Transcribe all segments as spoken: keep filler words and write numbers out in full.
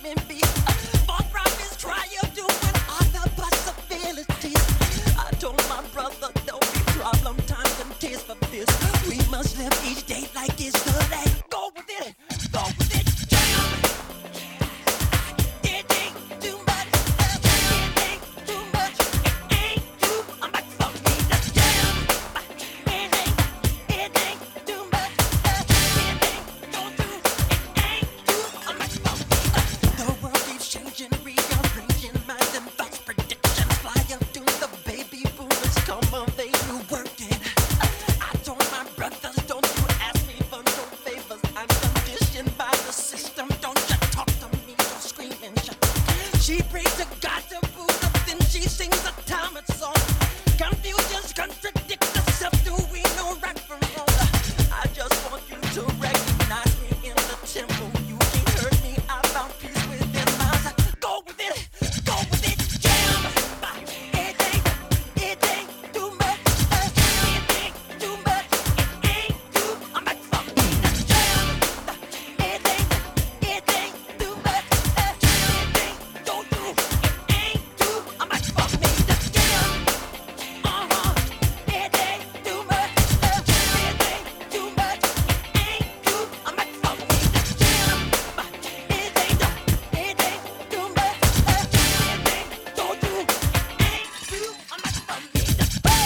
screaming beat. Both rappers try of doing other possibilities. I told my brother don't be problem, time and tears for this. We must live each day like it's the last. Go with it, go with it, jam. It ain't too much, it ain't too much, it ain't too much for me to jam. It ain't, it ain't too much, it ain't go through, it ain't too much for me. The world keeps changing, rearranging minds and thoughts, predictions fly up to the baby boomers come of age, new working. I told my brothers, don't you ask me for no favors. I'm conditioned by the system. Don't you talk to me, don't scream and shout. She prays to God to boot up, then she sings a Talmud song. Confusions contradict herself. Do we know right from wrong? I just want you to recognize me in the temple. You can't hurt me. I found peace within myself. Go with it, go with it, jam. It ain't, it ain't too much. It ain't too much. It ain't too much for me to jam. It ain't, it ain't too much. It ain't go through. It ain't too much for me to jam. Uh-huh. It ain't too much. It ain't too much. It ain't too much for me to jam. It ain't, it ain't too much. It ain't go through. It ain't too much for me to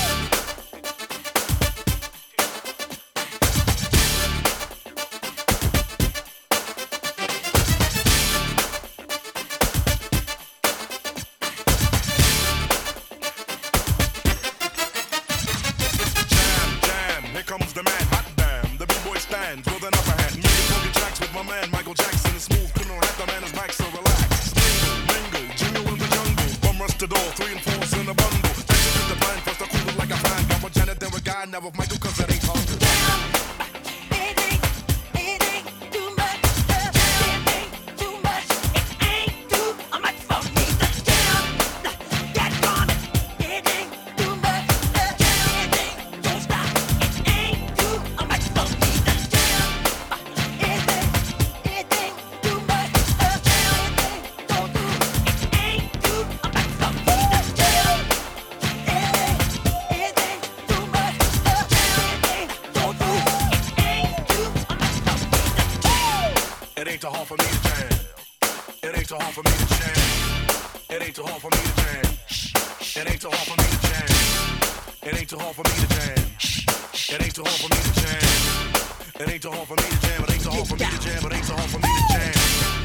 Jam, jam, here comes the man, hot damn. The B-boy stands with an upper hand. Making funky tracks with my man Michael Jackson. Is smooth, criminal hat, the man is back, so relax. Mingle, mingle, jingle in the jungle. Bum rush the door, three and four's in a bundle. Jackson with the plan, first I cool it like a fan. Got with Janet, then with Guy, now with Michael, cause that ain't hard. It ain't, it ain't too much. It ain't too much. It ain't too much for me to jam. Get on it. It ain't too much. It ain't, don't stop. It ain't too much for me to jam. It ain't, it ain't too much. It ain't, don't do. It ain't too much for me to jam. It ain't, it ain't too much. It ain't, don't do. It ain't too much for me to jam. It ain't too hard for me to jam. It ain't too hard for me to jam. It ain't too hard for me to jam. It ain't too hard for me to jam. It ain't too hard for me to jam. It ain't too hard for me to jam. It ain't too hard for me to jam. It ain't too hard for me to jam. It ain't too hard for me to jam.